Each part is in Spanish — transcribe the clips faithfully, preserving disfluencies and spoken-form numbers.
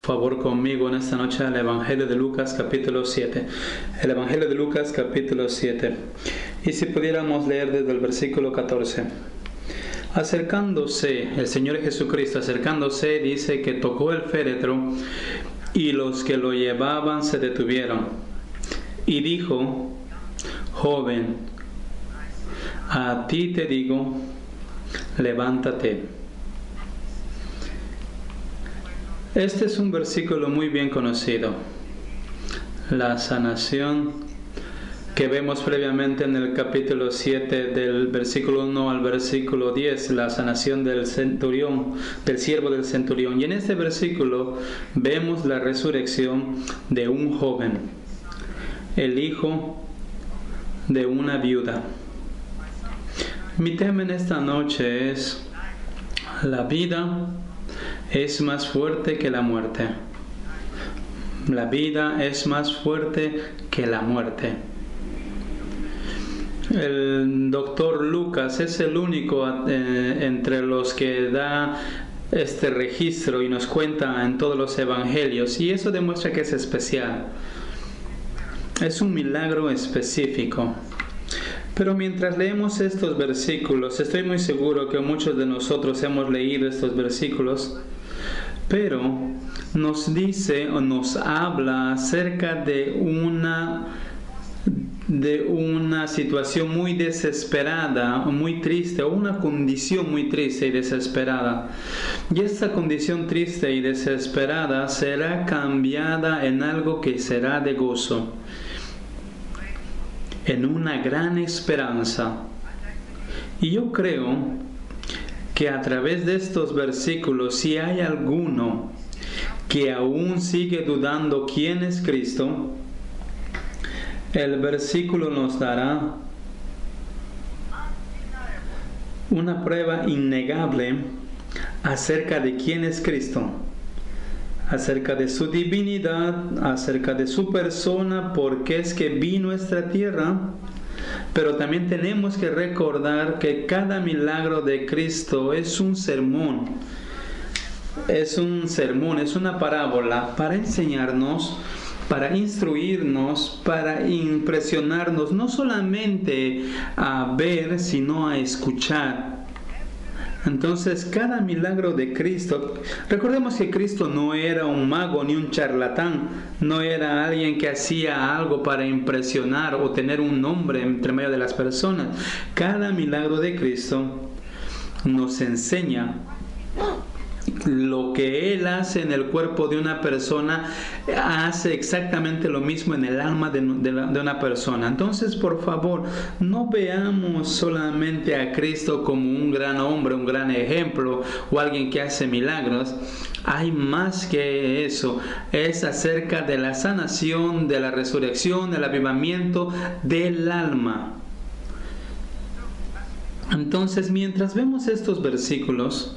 Favor conmigo en esta noche el Evangelio de Lucas capítulo siete. El Evangelio de Lucas capítulo siete. Y si pudiéramos leer desde el versículo catorce. Acercándose, el Señor Jesucristo acercándose dice que tocó el féretro y los que lo llevaban se detuvieron. Y dijo: joven, a ti te digo, levántate. Este es un versículo muy bien conocido. La sanación que vemos previamente en el capítulo siete, del versículo uno al versículo diez, la sanación del centurión, del siervo del centurión. Y en este versículo vemos la resurrección de un joven, el hijo de una viuda. Mi tema en esta noche es: la vida es más fuerte que la muerte. La vida es más fuerte que la muerte. El doctor Lucas es el único eh, entre los que da este registro y nos cuenta en todos los evangelios, y eso demuestra que es especial. Es un milagro específico. Pero mientras leemos estos versículos, estoy muy seguro que muchos de nosotros hemos leído estos versículos, pero nos dice o nos habla acerca de una, de una situación muy desesperada, muy triste, o una condición muy triste y desesperada. Y esta condición triste y desesperada será cambiada en algo que será de gozo, en una gran esperanza. Y yo creo que a través de estos versículos, si hay alguno que aún sigue dudando quién es Cristo, el versículo nos dará una prueba innegable acerca de quién es Cristo, acerca de su divinidad, acerca de su persona, porque es que vino a esta tierra. Pero también tenemos que recordar que cada milagro de Cristo es un sermón, es un sermón, es una parábola para enseñarnos, para instruirnos, para impresionarnos, no solamente a ver, sino a escuchar. Entonces, cada milagro de Cristo, recordemos que Cristo no era un mago ni un charlatán, no era alguien que hacía algo para impresionar o tener un nombre entre medio de las personas. Cada milagro de Cristo nos enseña lo que Él hace en el cuerpo de una persona, hace exactamente lo mismo en el alma de, de, la, de una persona. Entonces, por favor, no veamos solamente a Cristo como un gran hombre, un gran ejemplo o alguien que hace milagros. Hay más que eso. Es acerca de la sanación, de la resurrección, del avivamiento del alma. Entonces, mientras vemos estos versículos,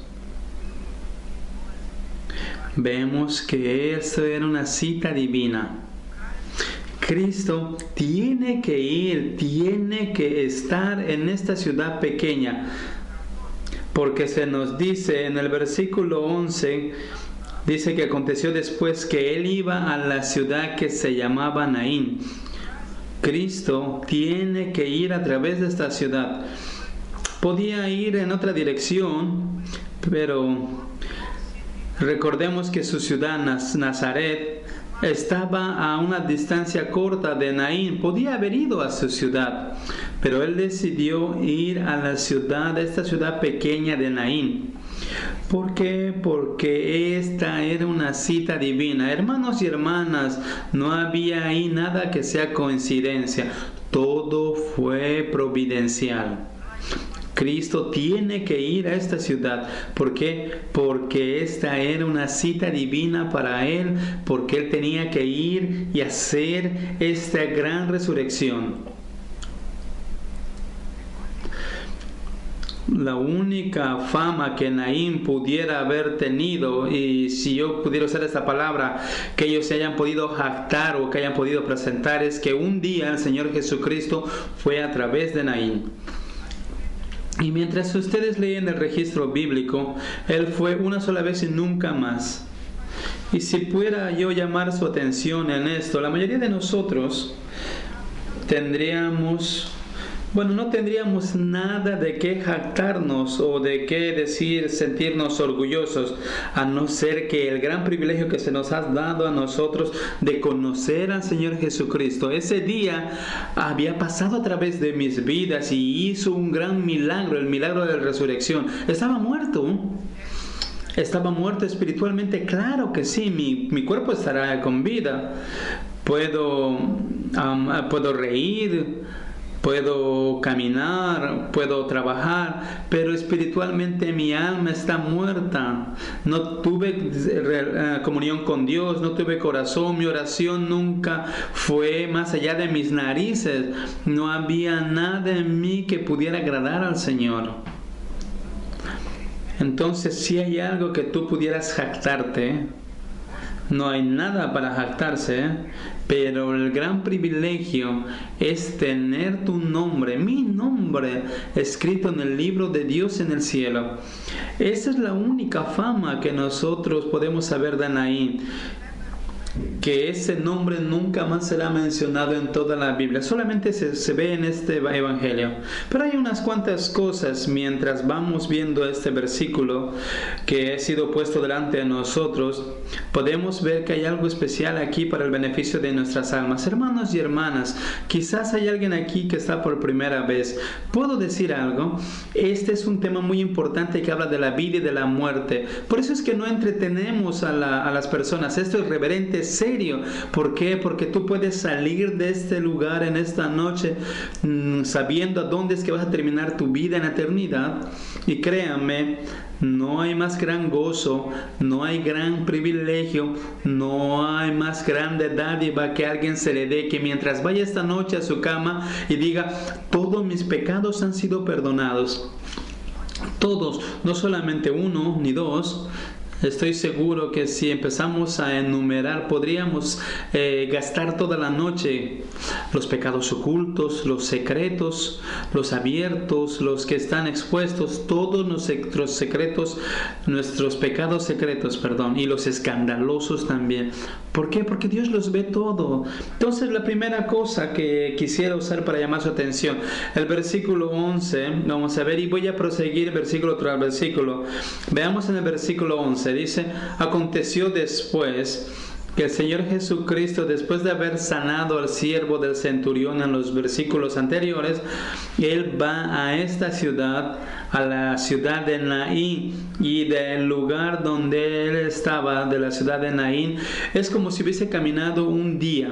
vemos que esto era una cita divina. Cristo tiene que ir, tiene que estar en esta ciudad pequeña, porque se nos dice en el versículo once, dice que aconteció después que él iba a la ciudad que se llamaba Naín. Cristo tiene que ir a través de esta ciudad. Podía ir en otra dirección, pero recordemos que su ciudad, Nazaret, estaba a una distancia corta de Naín. Podía haber ido a su ciudad, pero él decidió ir a la ciudad, esta ciudad pequeña de Naín. ¿Por qué? Porque esta era una cita divina. Hermanos y hermanas, no había ahí nada que sea coincidencia. Todo fue providencial. Cristo tiene que ir a esta ciudad. ¿Por qué? Porque esta era una cita divina para Él, porque Él tenía que ir y hacer esta gran resurrección. La única fama que Naín pudiera haber tenido, y si yo pudiera usar esta palabra, que ellos se hayan podido jactar o que hayan podido presentar, es que un día el Señor Jesucristo fue a través de Naín. Y mientras ustedes leen el registro bíblico, Él fue una sola vez y nunca más. Y si pudiera yo llamar su atención en esto, la mayoría de nosotros tendríamos, bueno, no tendríamos nada de qué jactarnos o de qué decir, sentirnos orgullosos, a no ser que el gran privilegio que se nos ha dado a nosotros de conocer al Señor Jesucristo. Ese día había pasado a través de mis vidas y hizo un gran milagro, el milagro de la resurrección. Estaba muerto. Estaba muerto espiritualmente, claro que sí, mi, mi cuerpo estará con vida. Puedo, um, puedo reír, puedo caminar, puedo trabajar, pero espiritualmente mi alma está muerta. No tuve uh, comunión con Dios, no tuve corazón, mi oración nunca fue más allá de mis narices. No había nada en mí que pudiera agradar al Señor. Entonces, si hay algo que tú pudieras jactarte, no hay nada para jactarse, pero el gran privilegio es tener tu nombre, mi nombre, escrito en el libro de Dios en el cielo. Esa es la única fama que nosotros podemos saber de Naín, que ese nombre nunca más será mencionado en toda la Biblia, solamente se, se ve en este evangelio. Pero hay unas cuantas cosas mientras vamos viendo este versículo que ha sido puesto delante de nosotros. Podemos ver que hay algo especial aquí para el beneficio de nuestras almas. Hermanos y hermanas, quizás hay alguien aquí que está por primera vez. ¿Puedo decir algo? Este es un tema muy importante que habla de la vida y de la muerte. Por eso es que no entretenemos a, la, a las personas. Esto es reverente, serio. ¿Por qué? Porque tú puedes salir de este lugar en esta noche mmm, sabiendo a dónde es que vas a terminar tu vida en la eternidad. Y créanme, no hay más gran gozo, no hay gran privilegio, no hay más grande dádiva que alguien se le dé que mientras vaya esta noche a su cama y diga: todos mis pecados han sido perdonados. Todos, no solamente uno ni dos. Estoy seguro que si empezamos a enumerar podríamos eh, gastar toda la noche. Los pecados ocultos, los secretos, los abiertos, los que están expuestos, todos nuestros secretos, nuestros pecados secretos, perdón, y los escandalosos también. ¿Por qué? Porque Dios los ve todo. Entonces, la primera cosa que quisiera usar para llamar su atención, el versículo once, vamos a ver, y voy a proseguir versículo tras versículo. Veamos en el versículo once, dice: aconteció después que el Señor Jesucristo, después de haber sanado al siervo del centurión en los versículos anteriores, Él va a esta ciudad, a la ciudad de Naín, y del lugar donde Él estaba, de la ciudad de Naín, es como si hubiese caminado un día.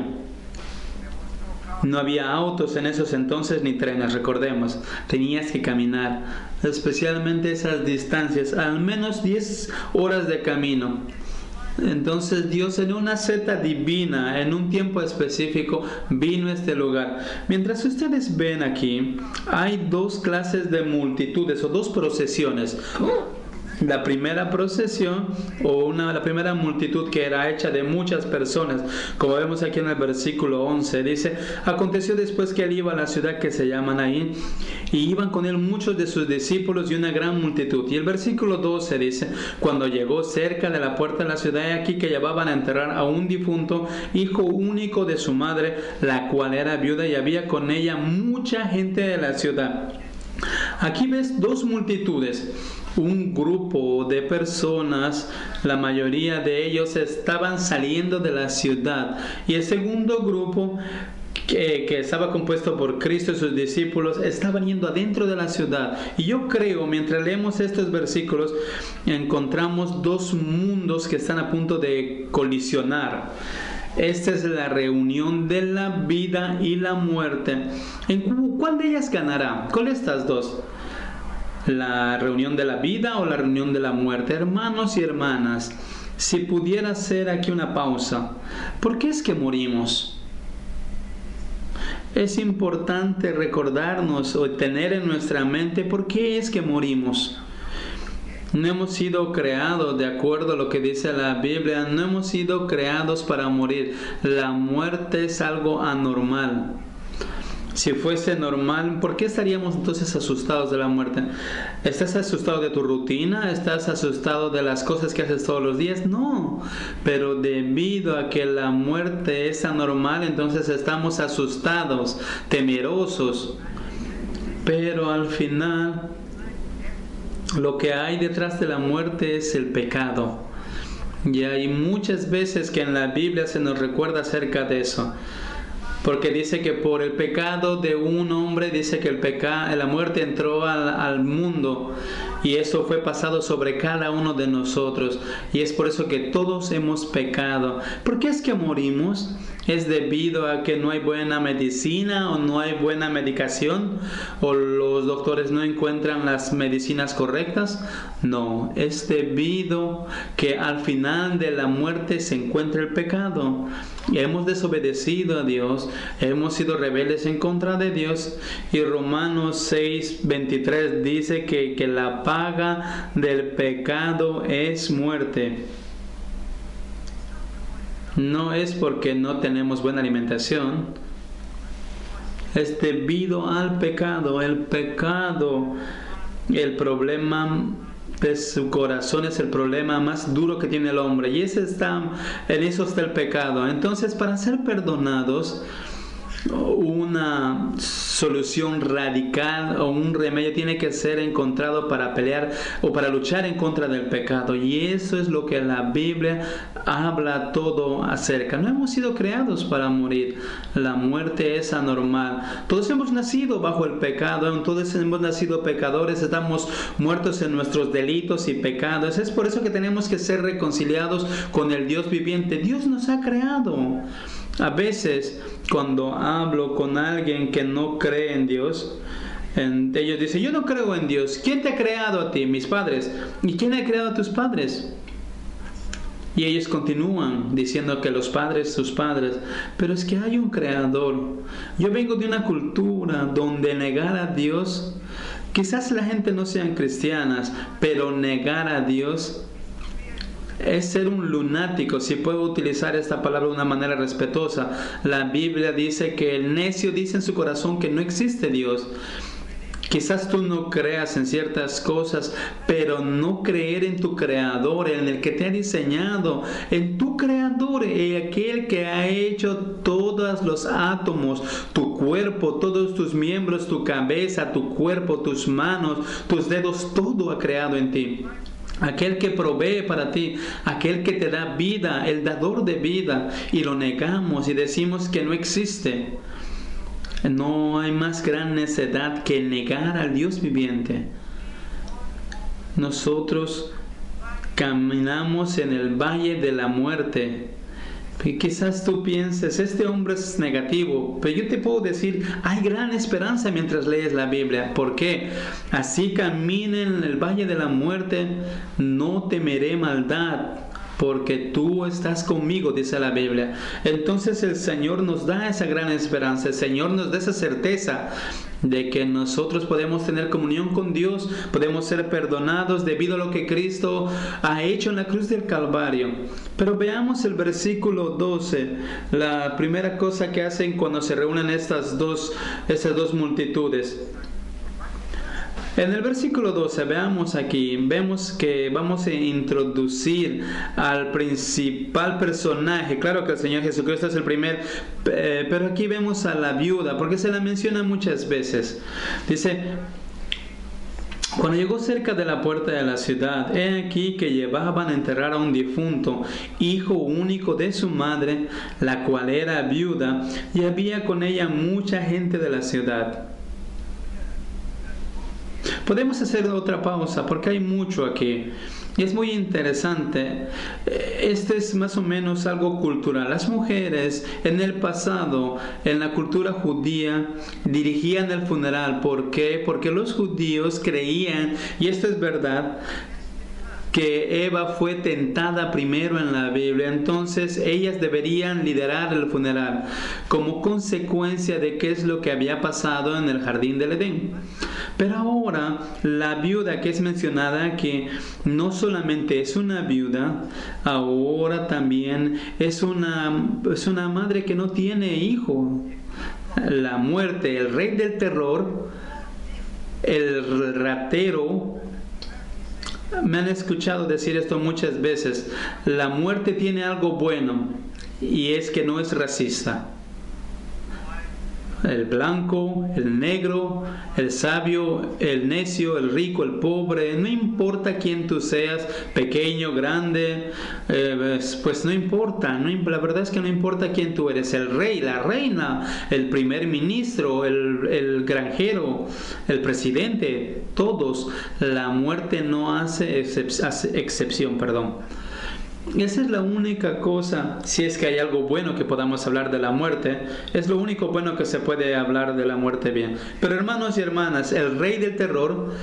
No había autos en esos entonces ni trenes, recordemos, tenías que caminar, especialmente esas distancias, al menos diez horas de camino. Entonces Dios, en una seta divina, en un tiempo específico, vino a este lugar. Mientras ustedes ven aquí, hay dos clases de multitudes o dos procesiones. La primera procesión o una, la primera multitud, que era hecha de muchas personas, como vemos aquí en el versículo once, dice: aconteció después que él iba a la ciudad que se llama Naín, y iban con él muchos de sus discípulos y una gran multitud. Y el versículo doce dice: cuando llegó cerca de la puerta de la ciudad, he aquí que llevaban a enterrar a un difunto, hijo único de su madre, la cual era viuda, y había con ella mucha gente de la ciudad. Aquí ves dos multitudes. Un grupo de personas, la mayoría de ellos estaban saliendo de la ciudad, y el segundo grupo, que, que estaba compuesto por Cristo y sus discípulos, estaban yendo adentro de la ciudad. Y yo creo, mientras leemos estos versículos, encontramos dos mundos que están a punto de colisionar. Esta es la reunión de la vida y la muerte. ¿En cuál de ellas ganará? ¿Cuál de estas dos? ¿La reunión de la vida o la reunión de la muerte? Hermanos y hermanas, si pudiera hacer aquí una pausa, ¿por qué es que morimos? Es importante recordarnos o tener en nuestra mente por qué es que morimos. No hemos sido creados, de acuerdo a lo que dice la Biblia, no hemos sido creados para morir. La muerte es algo anormal. Si fuese normal, ¿por qué estaríamos entonces asustados de la muerte? ¿Estás asustado de tu rutina? ¿Estás asustado de las cosas que haces todos los días? No, pero debido a que la muerte es anormal, entonces estamos asustados, temerosos. Pero al final, lo que hay detrás de la muerte es el pecado. Y hay muchas veces que en la Biblia se nos recuerda acerca de eso. Porque dice que por el pecado de un hombre, dice que el peca- la muerte entró al, al mundo, y eso fue pasado sobre cada uno de nosotros. Y es por eso que todos hemos pecado. ¿Por qué es que morimos? ¿Es debido a que no hay buena medicina o no hay buena medicación? ¿O los doctores no encuentran las medicinas correctas? No, es debido que al final de la muerte se encuentra el pecado. Hemos desobedecido a Dios, hemos sido rebeldes en contra de Dios, y Romanos seis veintitrés dice que, que la paga del pecado es muerte. No es porque no tenemos buena alimentación, es debido al pecado. El pecado, el problema de su corazón es el problema más duro que tiene el hombre, y ese está, en eso está el pecado. Entonces, para ser perdonados, una solución radical o un remedio tiene que ser encontrado para pelear o para luchar en contra del pecado, y eso es lo que la Biblia habla todo acerca. No hemos sido creados para morir. La muerte es anormal. Todos hemos nacido bajo el pecado, todos hemos nacido pecadores, estamos muertos en nuestros delitos y pecados. Es por eso que tenemos que ser reconciliados con el Dios viviente. Dios nos ha creado. A veces, cuando hablo con alguien que no cree en Dios, en, ellos dicen: yo no creo en Dios. ¿Quién te ha creado a ti? Mis padres. ¿Y quién ha creado a tus padres? Y ellos continúan diciendo que los padres, sus padres. Pero es que hay un creador. Yo vengo de una cultura donde negar a Dios, quizás la gente no sean cristianas, pero negar a Dios es ser un lunático, si puedo utilizar esta palabra de una manera respetuosa. La Biblia dice que el necio dice en su corazón que no existe Dios. Quizás tú no creas en ciertas cosas, pero no creer en tu Creador, en el que te ha diseñado, en tu Creador, en aquel que ha hecho todos los átomos, tu cuerpo, todos tus miembros, tu cabeza, tu cuerpo, tus manos, tus dedos, todo ha creado en ti. Aquel que provee para ti, aquel que te da vida, el dador de vida, y lo negamos y decimos que no existe. No hay más gran necedad que negar al Dios viviente. Nosotros caminamos en el valle de la muerte. Y quizás tú pienses: este hombre es negativo, pero yo te puedo decir, hay gran esperanza mientras lees la Biblia. ¿Por qué? Así camine en el valle de la muerte, no temeré maldad, porque tú estás conmigo, dice la Biblia. Entonces el Señor nos da esa gran esperanza, el Señor nos da esa certeza de que nosotros podemos tener comunión con Dios, podemos ser perdonados debido a lo que Cristo ha hecho en la cruz del Calvario. Pero veamos el versículo doce, la primera cosa que hacen cuando se reúnen estas dos, estas dos multitudes. En el versículo doce, veamos aquí, vemos que vamos a introducir al principal personaje. Claro que el Señor Jesucristo es el primer, eh, pero aquí vemos a la viuda, porque se la menciona muchas veces. Dice: cuando llegó cerca de la puerta de la ciudad, he aquí que llevaban a enterrar a un difunto, hijo único de su madre, la cual era viuda, y había con ella mucha gente de la ciudad. Podemos hacer otra pausa porque hay mucho aquí. Es muy interesante. Este es más o menos algo cultural. Las mujeres en el pasado, en la cultura judía, dirigían el funeral. ¿Por qué? Porque los judíos creían, y esto es verdad, que Eva fue tentada primero en la Biblia. Entonces ellas deberían liderar el funeral como consecuencia de qué es lo que había pasado en el jardín del Edén. Pero ahora la viuda que es mencionada aquí no solamente es una viuda, ahora también es una, es una madre que no tiene hijo. la muerte, el rey del terror, el ratero. Me han escuchado decir esto muchas veces. La muerte tiene algo bueno y es que no es racista. El blanco, el negro, el sabio, el necio, el rico, el pobre, no importa quién tú seas, pequeño, grande, eh, pues no importa, no, la verdad es que no importa quién tú eres, el rey, la reina, el primer ministro, el, el granjero, el presidente, todos, la muerte no hace, excep- hace excepción, perdón. Esa es la única cosa, si es que hay algo bueno que podamos hablar de la muerte, es lo único bueno que se puede hablar de la muerte bien. Pero hermanos y hermanas, el rey del terror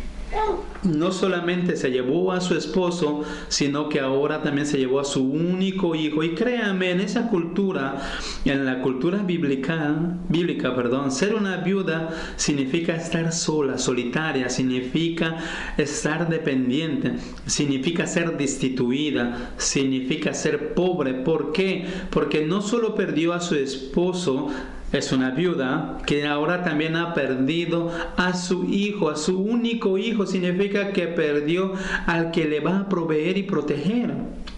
no solamente se llevó a su esposo, sino que ahora también se llevó a su único hijo. Y créanme, en esa cultura, en la cultura bíblica, bíblica, perdón, ser una viuda significa estar sola, solitaria, significa estar dependiente, significa ser destituida, significa ser pobre. ¿Por qué? Porque no solo perdió a su esposo, es una viuda que ahora también ha perdido a su hijo, a su único hijo. Significa que perdió al que le va a proveer y proteger.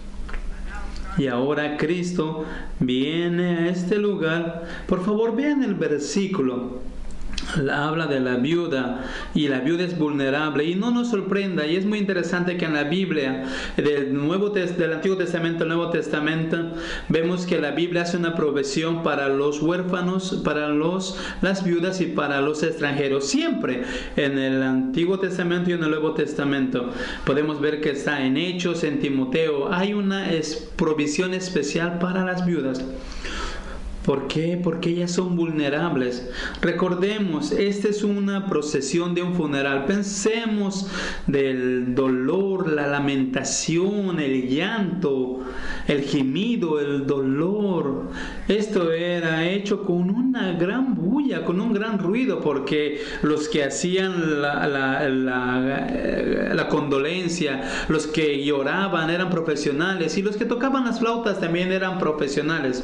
Y ahora Cristo viene a este lugar. Por favor, vean el versículo. Habla de la viuda y la viuda es vulnerable y no nos sorprenda, y es muy interesante que en la Biblia del, Nuevo, del Antiguo Testamento al Nuevo Testamento vemos que la Biblia hace una provisión para los huérfanos, para los, las viudas y para los extranjeros. Siempre en el Antiguo Testamento y en el Nuevo Testamento podemos ver que está en Hechos, en Timoteo, hay una es, provisión especial para las viudas. ¿Por qué? Porque ellas son vulnerables. Recordemos, esta es una procesión de un funeral. Pensemos del dolor, la lamentación, el llanto, el gemido, el dolor. Esto era hecho con una gran bulla, con un gran ruido, porque los que hacían la, la, la, la condolencia, los que lloraban eran profesionales y los que tocaban las flautas también eran profesionales.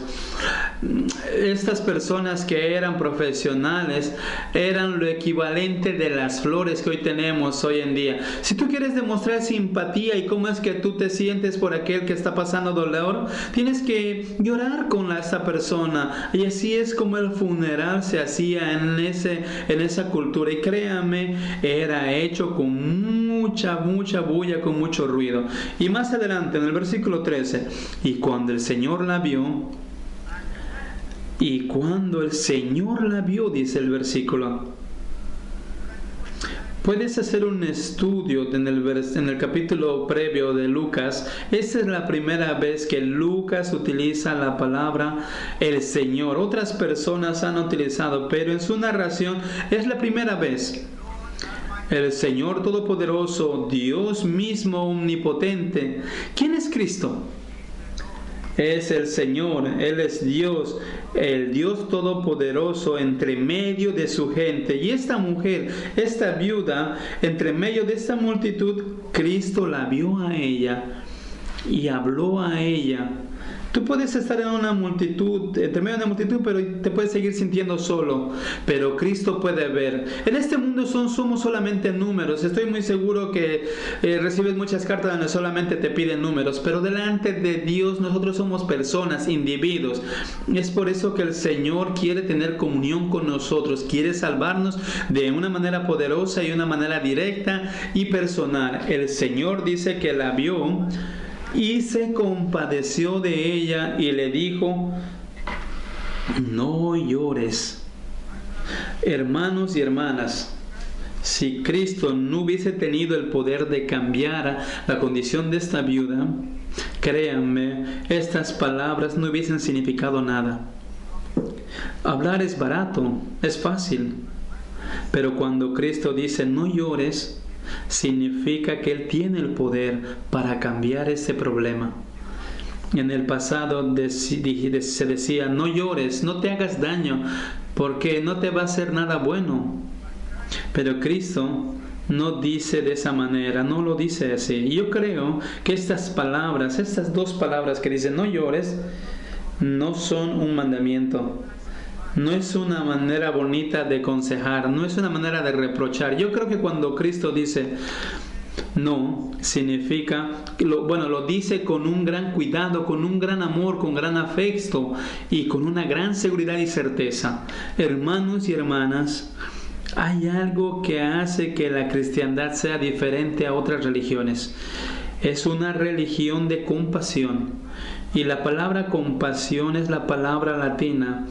Estas personas que eran profesionales eran lo equivalente de las flores que hoy tenemos hoy en día. Si tú quieres demostrar simpatía y cómo es que tú te sientes por aquel que está pasando dolor, tienes que llorar con esa persona. Y así es como el funeral se hacía en, ese, en esa cultura. Y créame, era hecho con mucha, mucha bulla, con mucho ruido. Y más adelante en el versículo trece, y cuando el Señor la vio, Y cuando el Señor la vio, dice el versículo. Puedes hacer un estudio en el, vers- en el capítulo previo de Lucas. Esta es la primera vez que Lucas utiliza la palabra el Señor. Otras personas han utilizado, pero en su narración es la primera vez. El Señor Todopoderoso, Dios mismo omnipotente. ¿Quién es Cristo? Es el Señor, Él es Dios, el Dios Todopoderoso entre medio de su gente. Y esta mujer, esta viuda, entre medio de esta multitud, Cristo la vio a ella y habló a ella. Tú puedes estar en una multitud, entre medio de una multitud, pero te puedes seguir sintiendo solo. Pero Cristo puede ver. En este mundo son, somos solamente números. Estoy muy seguro que eh, recibes muchas cartas donde solamente te piden números. Pero delante de Dios nosotros somos personas, individuos. Es por eso que el Señor quiere tener comunión con nosotros. Quiere salvarnos de una manera poderosa y una manera directa y personal. El Señor dice que la vio y se compadeció de ella y le dijo: no llores. Hermanos y hermanas, si Cristo no hubiese tenido el poder de cambiar la condición de esta viuda, créanme, estas palabras no hubiesen significado nada. Hablar es barato, es fácil, pero cuando Cristo dice no llores, significa que Él tiene el poder para cambiar ese problema. En el pasado se decía: no llores, no te hagas daño, porque no te va a hacer nada bueno. Pero Cristo no dice de esa manera, no lo dice así. Y yo creo que estas palabras, estas dos palabras que dicen no llores, no son un mandamiento, no es una manera bonita de aconsejar, no es una manera de reprochar. Yo creo que cuando Cristo dice no, significa, lo, bueno, lo dice con un gran cuidado, con un gran amor, con gran afecto y con una gran seguridad y certeza. Hermanos y hermanas, hay algo que hace que la cristiandad sea diferente a otras religiones. Es una religión de compasión. Y la palabra compasión es la palabra latina.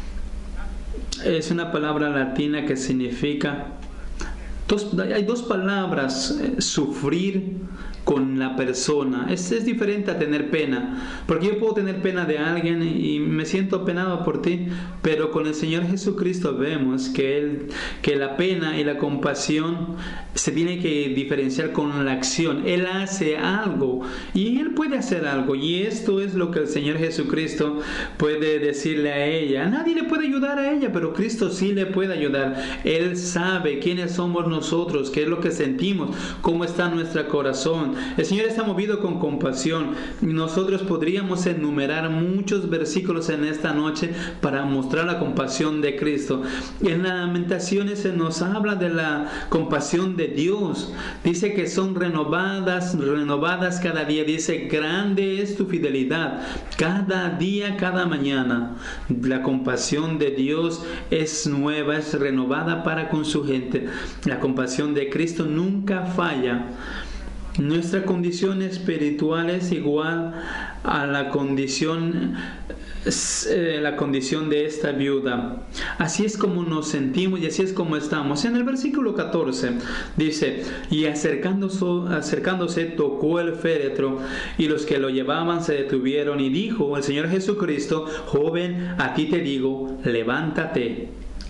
Es una palabra latina que significa... Dos, hay dos palabras, eh, sufrir con la persona. Es, es diferente a tener pena, porque yo puedo tener pena de alguien y me siento penado por ti, pero con el Señor Jesucristo vemos que, él, que la pena y la compasión se tiene que diferenciar con la acción. Él hace algo y Él puede hacer algo, y esto es lo que el Señor Jesucristo puede decirle a ella. Nadie le puede ayudar a ella, pero Cristo sí le puede ayudar. Él sabe quiénes somos nosotros, qué es lo que sentimos, cómo está nuestro corazón. El Señor está movido con compasión. Nosotros podríamos enumerar muchos versículos en esta noche para mostrar la compasión de Cristo. En las Lamentaciones se nos habla de la compasión de Dios. Dice que son renovadas, renovadas cada día. Dice, grande es tu fidelidad, cada día, cada mañana. La compasión de Dios es nueva, es renovada para con su gente. La compasión de Cristo nunca falla. Nuestra condición espiritual es igual a la condición, eh, la condición de esta viuda. Así es como nos sentimos y así es como estamos. En el versículo catorce dice, y acercándose, acercándose tocó el féretro, y los que lo llevaban se detuvieron, y dijo el Señor Jesucristo, joven, a ti te digo, levántate.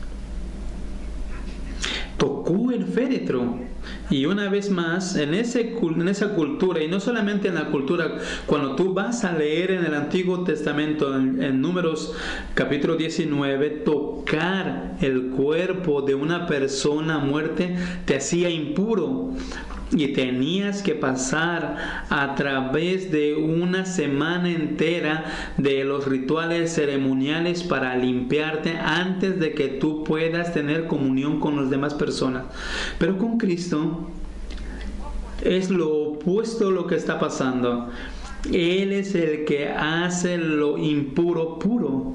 Tocó el féretro. Y una vez más, en, ese, en esa cultura, y no solamente en la cultura, cuando tú vas a leer en el Antiguo Testamento, en, en Números capítulo diecinueve, tocar el cuerpo de una persona muerta te hacía impuro. Y tenías que pasar a través de una semana entera de los rituales ceremoniales para limpiarte antes de que tú puedas tener comunión con las demás personas. Pero con Cristo es lo opuesto a lo que está pasando. Él es el que hace lo impuro puro.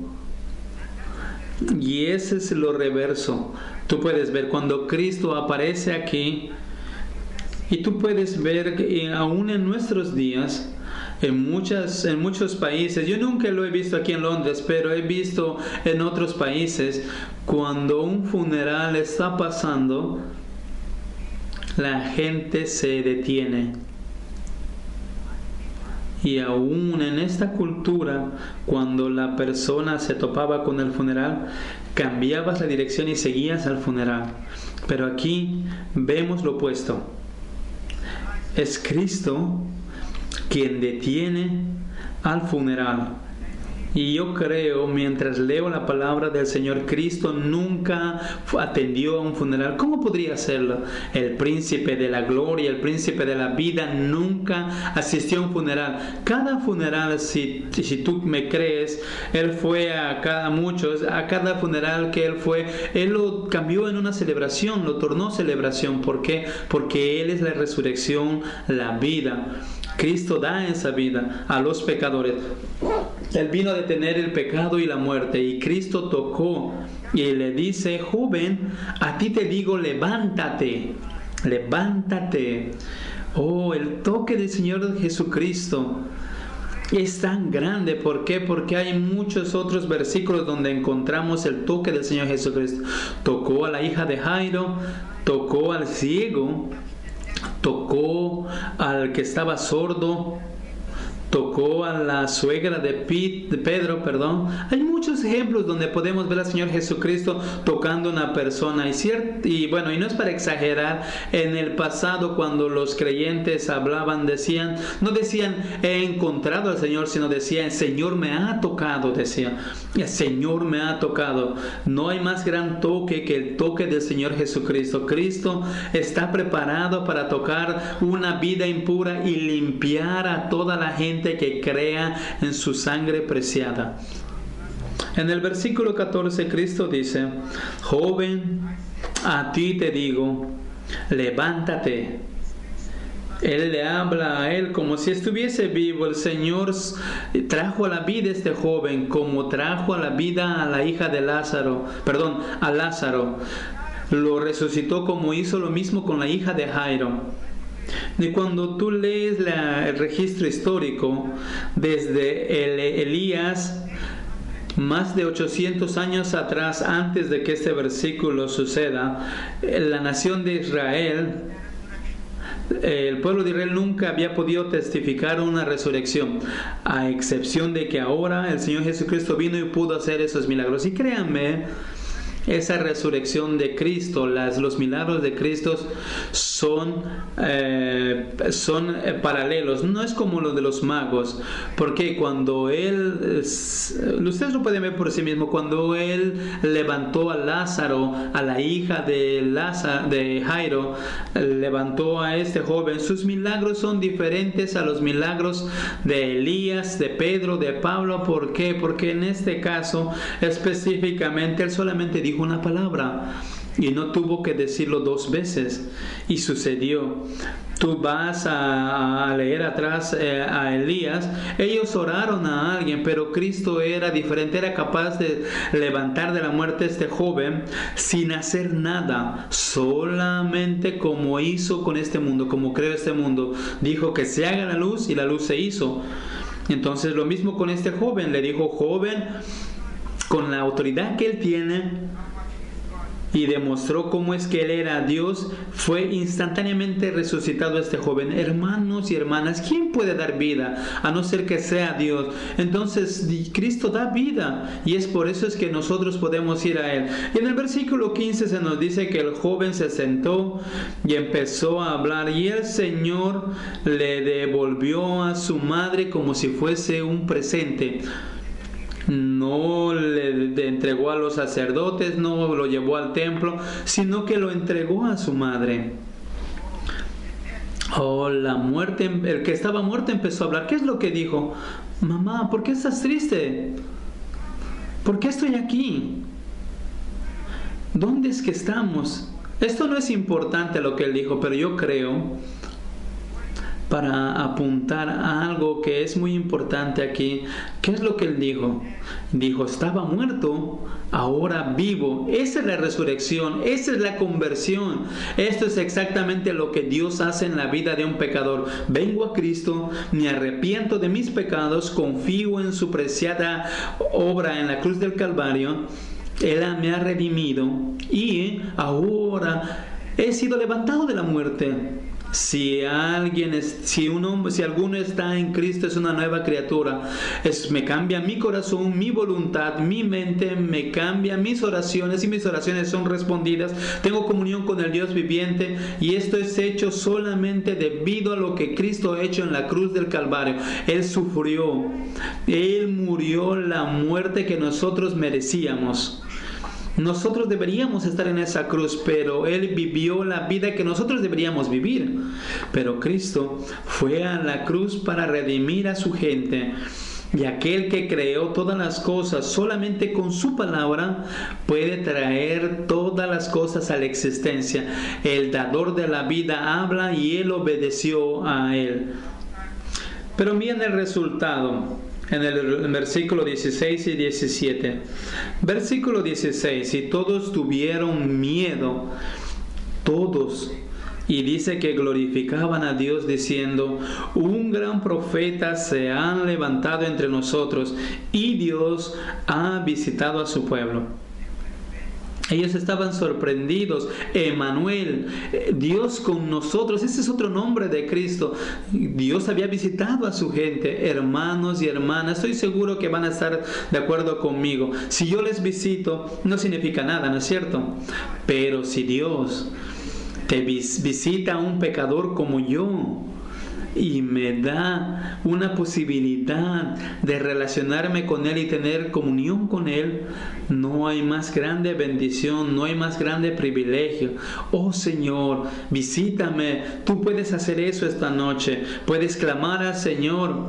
Y ese es lo reverso. Tú puedes ver cuando Cristo aparece aquí. Y tú puedes ver que aún en nuestros días, en, muchas, en muchos países, yo nunca lo he visto aquí en Londres, pero he visto en otros países, cuando un funeral está pasando, la gente se detiene. Y aún en esta cultura, cuando la persona se topaba con el funeral, cambiabas la dirección y seguías al funeral. Pero aquí vemos lo opuesto. Es Cristo quien detiene al funeral. Y yo creo, mientras leo la palabra del Señor, Cristo nunca atendió a un funeral. ¿Cómo podría hacerlo? El príncipe de la gloria, el príncipe de la vida, nunca asistió a un funeral. Cada funeral, si, si tú me crees, Él fue a cada muchos, a cada funeral que Él fue, Él lo cambió en una celebración, lo tornó celebración. ¿Por qué? Porque Él es la resurrección, la vida. Cristo da esa vida a los pecadores. Él vino a detener el pecado y la muerte, y Cristo tocó y le dice, joven, a ti te digo, levántate, levántate. Oh, el toque del Señor Jesucristo es tan grande. ¿Por qué? Porque hay muchos otros versículos donde encontramos el toque del Señor Jesucristo. Tocó a la hija de Jairo, tocó al ciego, tocó al que estaba sordo, tocó a la suegra de, Pete, de Pedro, perdón. Hay muchos ejemplos donde podemos ver al Señor Jesucristo tocando a una persona. Y, ciert, y bueno, y no es para exagerar, en el pasado cuando los creyentes hablaban, decían, no decían he encontrado al Señor, sino decían el Señor me ha tocado, decían, el Señor me ha tocado. No hay más gran toque que el toque del Señor Jesucristo. Cristo está preparado para tocar una vida impura y limpiar a toda la gente que crea en su sangre preciada. En el versículo catorce, Cristo dice: joven, a ti te digo, levántate. Él le habla a él como si estuviese vivo. El Señor trajo a la vida a este joven como trajo a la vida a la hija de Lázaro, perdón, a Lázaro. Lo resucitó como hizo lo mismo con la hija de Jairo. Y cuando tú lees la, el registro histórico, desde el, Elías, más de ochocientos años atrás, antes de que este versículo suceda, la nación de Israel, el pueblo de Israel nunca había podido testificar una resurrección, a excepción de que ahora el Señor Jesucristo vino y pudo hacer esos milagros. Y créanme, esa resurrección de Cristo, las, los milagros de Cristo son, eh, son eh, paralelos, no es como los de los magos, porque cuando Él, ustedes lo pueden ver por sí mismo, cuando Él levantó a Lázaro, a la hija de, Lázaro, de Jairo, levantó a este joven, sus milagros son diferentes a los milagros de Elías, de Pedro, de Pablo. ¿Por qué? Porque en este caso específicamente Él solamente dijo una palabra y no tuvo que decirlo dos veces, y sucedió. Tú vas a, a leer atrás eh, a Elías, ellos oraron a alguien, pero Cristo era diferente, era capaz de levantar de la muerte a este joven sin hacer nada, solamente como hizo con este mundo, como creó este mundo. Dijo que se haga la luz y la luz se hizo. Entonces lo mismo con este joven, le dijo: joven, con la autoridad que él tiene, y demostró cómo es que él era Dios, fue instantáneamente resucitado este joven. Hermanos y hermanas, ¿quién puede dar vida a no ser que sea Dios? Entonces Cristo da vida, y es por eso es que nosotros podemos ir a Él. Y en el versículo quince se nos dice que el joven se sentó y empezó a hablar, y el Señor le devolvió a su madre como si fuese un presente. No le entregó a los sacerdotes, no lo llevó al templo, sino que lo entregó a su madre. Oh, la muerte, el que estaba muerto empezó a hablar. ¿Qué es lo que dijo? Mamá, ¿por qué estás triste? ¿Por qué estoy aquí? ¿Dónde es que estamos? Esto no es importante lo que él dijo, pero yo creo, para apuntar a algo que es muy importante aquí. ¿Qué es lo que él dijo? Dijo: estaba muerto, ahora vivo. Esa es la resurrección, esa es la conversión. Esto es exactamente lo que Dios hace en la vida de un pecador. Vengo a Cristo, me arrepiento de mis pecados, confío en su preciada obra en la cruz del Calvario. Él me ha redimido y ahora he sido levantado de la muerte. Si alguien es, si un hombre, si alguno está en Cristo, es una nueva criatura. Es, me cambia mi corazón, mi voluntad, mi mente, me cambia mis oraciones, y mis oraciones son respondidas. Tengo comunión con el Dios viviente, y esto es hecho solamente debido a lo que Cristo ha hecho en la cruz del Calvario. Él sufrió, Él murió la muerte que nosotros merecíamos. Nosotros deberíamos estar en esa cruz, pero Él vivió la vida que nosotros deberíamos vivir. Pero Cristo fue a la cruz para redimir a su gente. Y aquel que creó todas las cosas solamente con su palabra puede traer todas las cosas a la existencia. El dador de la vida habla y Él obedeció a Él. Pero miren el resultado. En el versículo dieciséis y diecisiete. Versículo dieciséis. Y todos tuvieron miedo, todos. Y dice que glorificaban a Dios diciendo: un gran profeta se ha levantado entre nosotros, y Dios ha visitado a su pueblo. Ellos estaban sorprendidos. Emmanuel, Dios con nosotros, ese es otro nombre de Cristo. Dios había visitado a su gente. Hermanos y hermanas, estoy seguro que van a estar de acuerdo conmigo. Si yo les visito, no significa nada, ¿no es cierto? Pero si Dios te vis- visita a un pecador como yo, y me da una posibilidad de relacionarme con Él y tener comunión con Él, no hay más grande bendición, no hay más grande privilegio. Oh Señor, visítame. Tú puedes hacer eso esta noche. Puedes clamar al Señor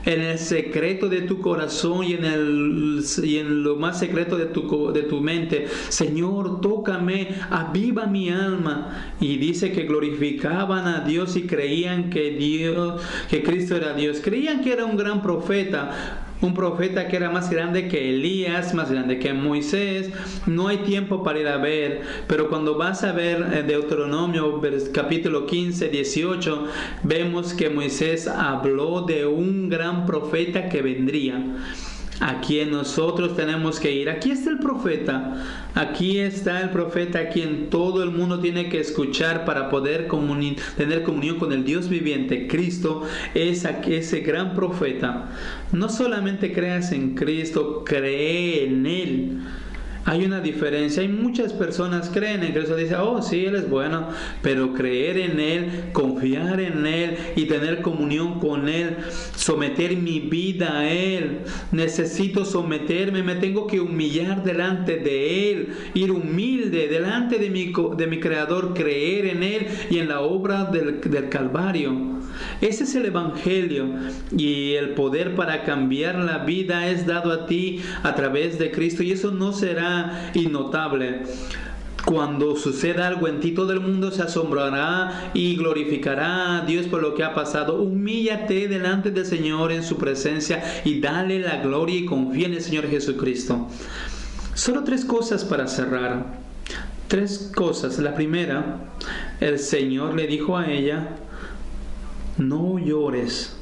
en el secreto de tu corazón y en, el, y en lo más secreto de tu, de tu mente. Señor, tócame, aviva mi alma. Y dice que glorificaban a Dios y creían que Dios, que Cristo era Dios. Creían que era un gran profeta. Un profeta que era más grande que Elías, más grande que Moisés. No hay tiempo para ir a ver, pero cuando vas a ver Deuteronomio capítulo quince, dieciocho, vemos que Moisés habló de un gran profeta que vendría, a quien nosotros tenemos que ir. Aquí está el profeta, aquí está el profeta a quien todo el mundo tiene que escuchar para poder comuni- tener comunión con el Dios viviente. Cristo es ese gran profeta. No solamente creas en Cristo, cree en Él. Hay una diferencia. Hay muchas personas que creen en Cristo, dicen, oh sí, Él es bueno, pero creer en Él, confiar en Él y tener comunión con Él, someter mi vida a Él. Necesito someterme, me tengo que humillar delante de Él, ir humilde delante de mi, de mi Creador, creer en Él y en la obra del, del Calvario. Ese es el Evangelio, y el poder para cambiar la vida es dado a ti a través de Cristo, y eso no será innotable. Cuando suceda algo en ti, todo el mundo se asombrará y glorificará a Dios por lo que ha pasado. Humíllate delante del Señor en su presencia y dale la gloria y confía en el Señor Jesucristo. Solo tres cosas para cerrar. Tres cosas. La primera, el Señor le dijo a ella, no llores.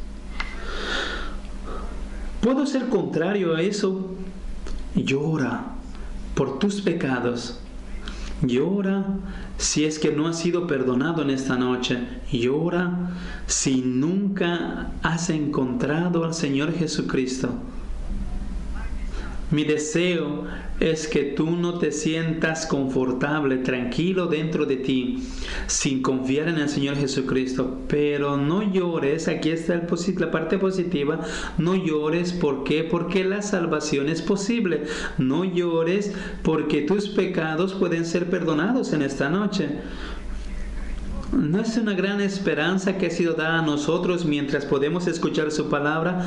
Puedo ser contrario a eso. Llora por tus pecados. Llora si es que no has sido perdonado en esta noche. Llora si nunca has encontrado al Señor Jesucristo. Mi deseo es que tú no te sientas confortable, tranquilo dentro de ti, sin confiar en el Señor Jesucristo. Pero no llores, aquí está el posit- la parte positiva, no llores, ¿por qué? Porque la salvación es posible. No llores porque tus pecados pueden ser perdonados en esta noche. ¿No es una gran esperanza que ha sido dada a nosotros mientras podemos escuchar su palabra?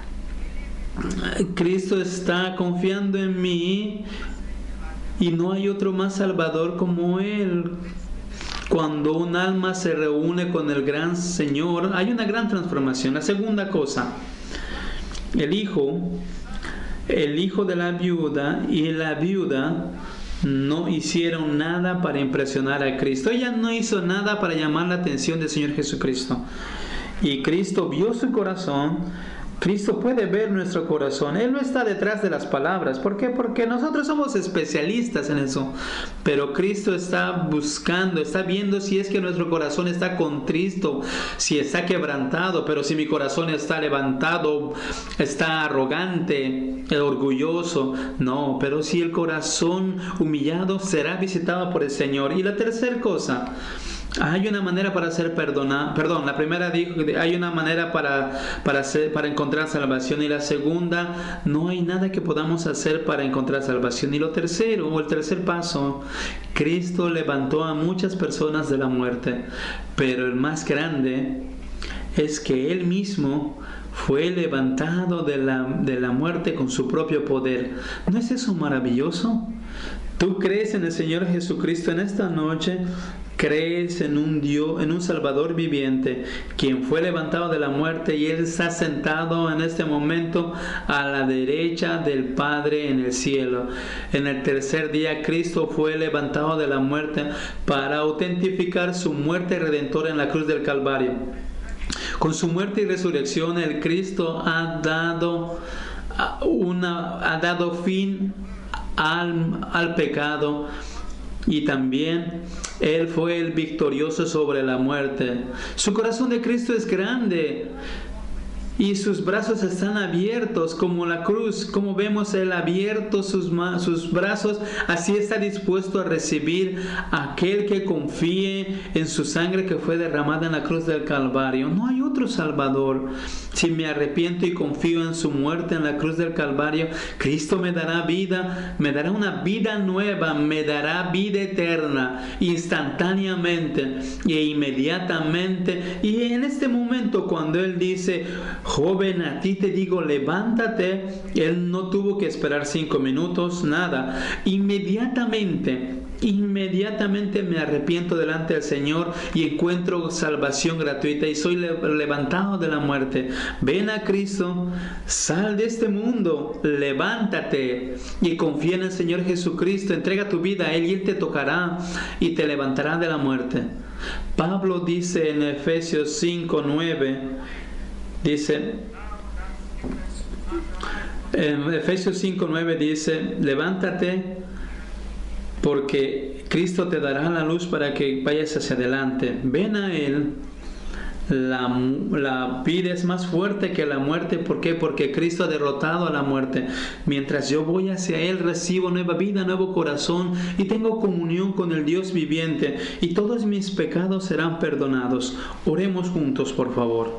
Cristo está confiando en mí y no hay otro más salvador como Él. Cuando un alma se reúne con el gran Señor, hay una gran transformación. La segunda cosa, el hijo, el hijo de la viuda y la viuda no hicieron nada para impresionar a Cristo. Ella no hizo nada para llamar la atención del Señor Jesucristo. Y Cristo vio su corazón. Cristo puede ver nuestro corazón. Él no está detrás de las palabras. ¿Por qué? Porque nosotros somos especialistas en eso. Pero Cristo está buscando, está viendo si es que nuestro corazón está contristo, si está quebrantado. Pero si mi corazón está levantado, está arrogante, orgulloso, no. Pero si el corazón humillado será visitado por el Señor. Y la tercera cosa, hay una manera para ser perdonado. Perdón, la primera dijo que hay una manera para, para, hacer, para encontrar salvación. Y la segunda, no hay nada que podamos hacer para encontrar salvación. Y lo tercero, o el tercer paso, Cristo levantó a muchas personas de la muerte. Pero el más grande es que Él mismo fue levantado de la, de la muerte con su propio poder. ¿No es eso maravilloso? ¿Tú crees en el Señor Jesucristo en esta noche? ¿Crees en un Dios, en un Salvador viviente, quien fue levantado de la muerte y Él está sentado en este momento a la derecha del Padre en el cielo? En el tercer día Cristo fue levantado de la muerte para autentificar su muerte redentora en la cruz del Calvario. Con su muerte y resurrección, el Cristo ha dado una, ha dado fin al, al pecado. Y también Él fue el victorioso sobre la muerte. Su corazón de Cristo es grande y sus brazos están abiertos como la cruz. Como vemos, Él abierto sus, sus brazos, así está dispuesto a recibir a aquel que confíe en su sangre que fue derramada en la cruz del Calvario. No hay otro otro Salvador. Si me arrepiento y confío en su muerte en la cruz del Calvario, Cristo me dará vida, me dará una vida nueva, me dará vida eterna, instantáneamente e inmediatamente. Y en este momento, cuando Él dice, joven, a ti te digo, levántate, Él no tuvo que esperar cinco minutos, nada. Inmediatamente, inmediatamente me arrepiento delante del Señor y encuentro salvación gratuita y soy levantado de la muerte. Ven a Cristo, sal de este mundo, levántate y confía en el Señor Jesucristo, entrega tu vida a Él y Él te tocará y te levantará de la muerte. Pablo dice en Efesios cinco nueve, dice, en Efesios cinco nueve dice, levántate porque Cristo te dará la luz para que vayas hacia adelante. Ven a Él. La, la vida es más fuerte que la muerte. ¿Por qué? Porque Cristo ha derrotado a la muerte. Mientras yo voy hacia Él, recibo nueva vida, nuevo corazón y tengo comunión con el Dios viviente y todos mis pecados serán perdonados. Oremos juntos, por favor.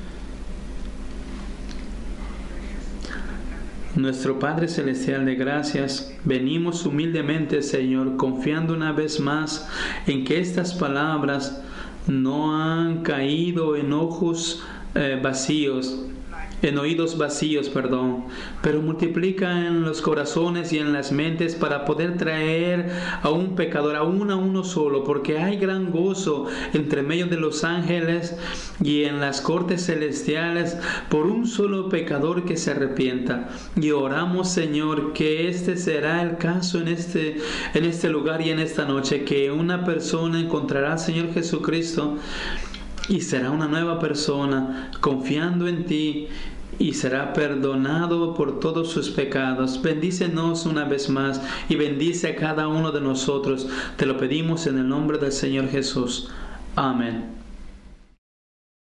Nuestro Padre Celestial de gracias, venimos humildemente, Señor, confiando una vez más en que estas palabras no han caído en ojos eh, vacíos, en oídos vacíos, perdón, pero multiplica en los corazones y en las mentes para poder traer a un pecador, aún a uno solo, porque hay gran gozo entre medio de los ángeles y en las cortes celestiales por un solo pecador que se arrepienta. Y oramos, Señor, que este será el caso en este, en este lugar y en esta noche, que una persona encontrará al Señor Jesucristo y será una nueva persona confiando en ti y será perdonado por todos sus pecados. Bendícenos una vez más y bendice a cada uno de nosotros. Te lo pedimos en el nombre del Señor Jesús. Amén.